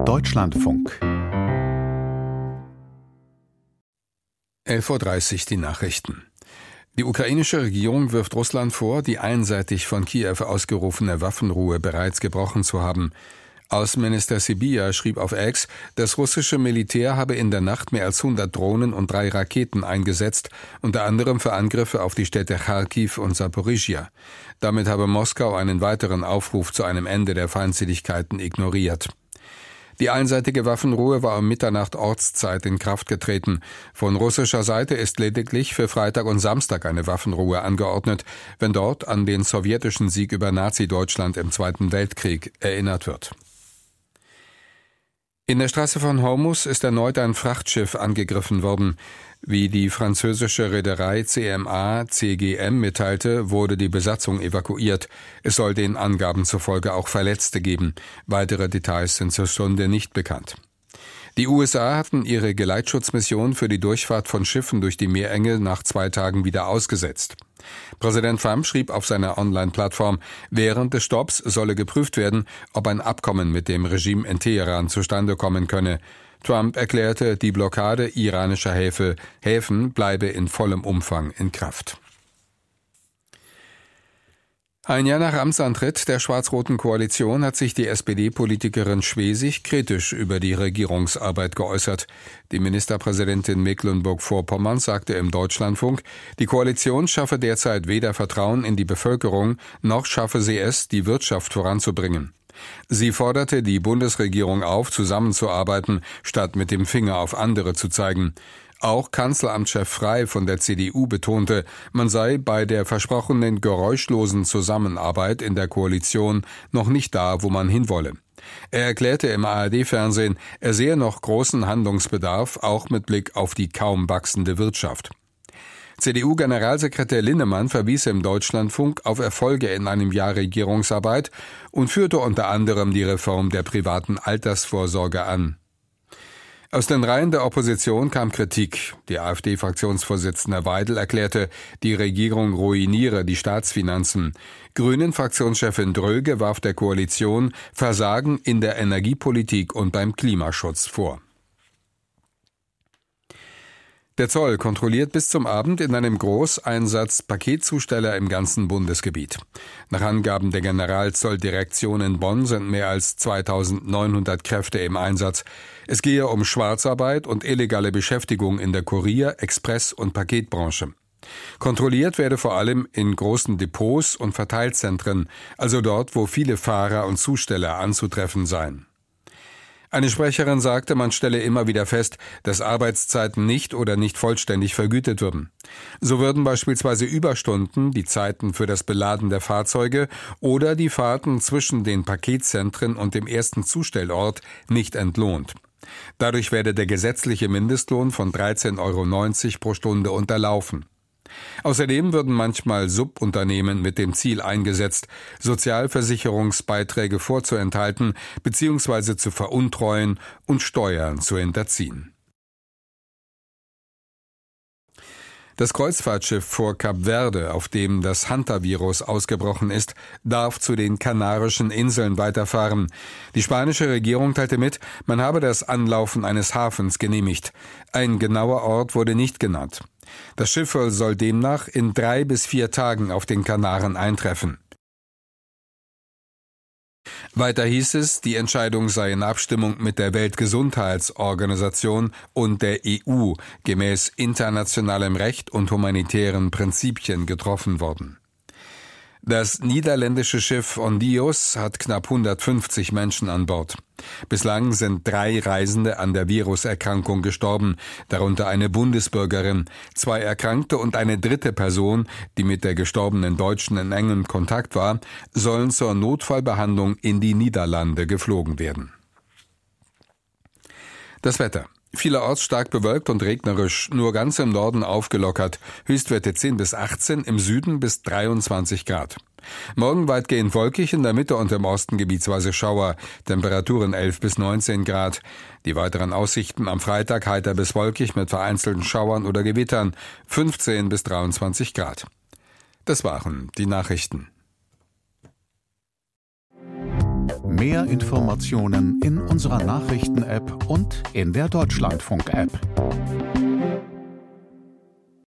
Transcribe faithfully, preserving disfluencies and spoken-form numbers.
Deutschlandfunk. elf Uhr dreißig die Nachrichten. Die ukrainische Regierung wirft Russland vor, die einseitig von Kiew ausgerufene Waffenruhe bereits gebrochen zu haben. Außenminister Sybiha schrieb auf X, das russische Militär habe in der Nacht mehr als hundert Drohnen und drei Raketen eingesetzt, unter anderem für Angriffe auf die Städte Charkiw und Saporischschja. Damit habe Moskau einen weiteren Aufruf zu einem Ende der Feindseligkeiten ignoriert. Die einseitige Waffenruhe war um Mitternacht Ortszeit in Kraft getreten. Von russischer Seite ist lediglich für Freitag und Samstag eine Waffenruhe angeordnet, wenn dort an den sowjetischen Sieg über Nazi-Deutschland im Zweiten Weltkrieg erinnert wird. In der Straße von Hormuz ist erneut ein Frachtschiff angegriffen worden. Wie die französische Reederei C M A C G M mitteilte, wurde die Besatzung evakuiert. Es soll den Angaben zufolge auch Verletzte geben. Weitere Details sind zur Stunde nicht bekannt. Die U S A hatten ihre Geleitschutzmission für die Durchfahrt von Schiffen durch die Meerenge nach zwei Tagen wieder ausgesetzt. Präsident Trump schrieb auf seiner Online-Plattform, während des Stopps solle geprüft werden, ob ein Abkommen mit dem Regime in Teheran zustande kommen könne. Trump erklärte, die Blockade iranischer Häfe, Häfen bleibe in vollem Umfang in Kraft. Ein Jahr nach Amtsantritt der schwarz-roten Koalition hat sich die S P D-Politikerin Schwesig kritisch über die Regierungsarbeit geäußert. Die Ministerpräsidentin Mecklenburg-Vorpommern sagte im Deutschlandfunk, die Koalition schaffe derzeit weder Vertrauen in die Bevölkerung, noch schaffe sie es, die Wirtschaft voranzubringen. Sie forderte die Bundesregierung auf, zusammenzuarbeiten, statt mit dem Finger auf andere zu zeigen. Auch Kanzleramtschef Frey von der C D U betonte, man sei bei der versprochenen geräuschlosen Zusammenarbeit in der Koalition noch nicht da, wo man hinwolle. Er erklärte im A R D-Fernsehen, er sehe noch großen Handlungsbedarf, auch mit Blick auf die kaum wachsende Wirtschaft. C D U-Generalsekretär Linnemann verwies im Deutschlandfunk auf Erfolge in einem Jahr Regierungsarbeit und führte unter anderem die Reform der privaten Altersvorsorge an. Aus den Reihen der Opposition kam Kritik. Die AfD-Fraktionsvorsitzende Weidel erklärte, die Regierung ruiniere die Staatsfinanzen. Grünen-Fraktionschefin Dröge warf der Koalition Versagen in der Energiepolitik und beim Klimaschutz vor. Der Zoll kontrolliert bis zum Abend in einem Großeinsatz Paketzusteller im ganzen Bundesgebiet. Nach Angaben der Generalzolldirektion in Bonn sind mehr als zweitausendneunhundert Kräfte im Einsatz. Es gehe um Schwarzarbeit und illegale Beschäftigung in der Kurier-, Express- und Paketbranche. Kontrolliert werde vor allem in großen Depots und Verteilzentren, also dort, wo viele Fahrer und Zusteller anzutreffen seien. Eine Sprecherin sagte, man stelle immer wieder fest, dass Arbeitszeiten nicht oder nicht vollständig vergütet würden. So würden beispielsweise Überstunden, die Zeiten für das Beladen der Fahrzeuge oder die Fahrten zwischen den Paketzentren und dem ersten Zustellort nicht entlohnt. Dadurch werde der gesetzliche Mindestlohn von dreizehn Euro neunzig pro Stunde unterlaufen. Außerdem würden manchmal Subunternehmen mit dem Ziel eingesetzt, Sozialversicherungsbeiträge vorzuenthalten bzw. zu veruntreuen und Steuern zu hinterziehen. Das Kreuzfahrtschiff vor Kap Verde, auf dem das Hantavirus ausgebrochen ist, darf zu den Kanarischen Inseln weiterfahren. Die spanische Regierung teilte mit, man habe das Anlaufen eines Hafens genehmigt. Ein genauer Ort wurde nicht genannt. Das Schiff soll demnach in drei bis vier Tagen auf den Kanaren eintreffen. Weiter hieß es, die Entscheidung sei in Abstimmung mit der Weltgesundheitsorganisation und der E U gemäß internationalem Recht und humanitären Prinzipien getroffen worden. Das niederländische Schiff Ondios hat knapp hundertfünfzig Menschen an Bord. Bislang sind drei Reisende an der Viruserkrankung gestorben, darunter eine Bundesbürgerin, zwei Erkrankte und eine dritte Person, die mit der gestorbenen Deutschen in engem Kontakt war, sollen zur Notfallbehandlung in die Niederlande geflogen werden. Das Wetter. Vielerorts stark bewölkt und regnerisch, nur ganz im Norden aufgelockert. Höchstwerte zehn bis achtzehn, im Süden bis dreiundzwanzig Grad. Morgen weitgehend wolkig, in der Mitte und im Osten gebietsweise Schauer. Temperaturen elf bis neunzehn Grad. Die weiteren Aussichten am Freitag heiter bis wolkig mit vereinzelten Schauern oder Gewittern. fünfzehn bis dreiundzwanzig Grad. Das waren die Nachrichten. Mehr Informationen in unserer Nachrichten-App und in der Deutschlandfunk-App.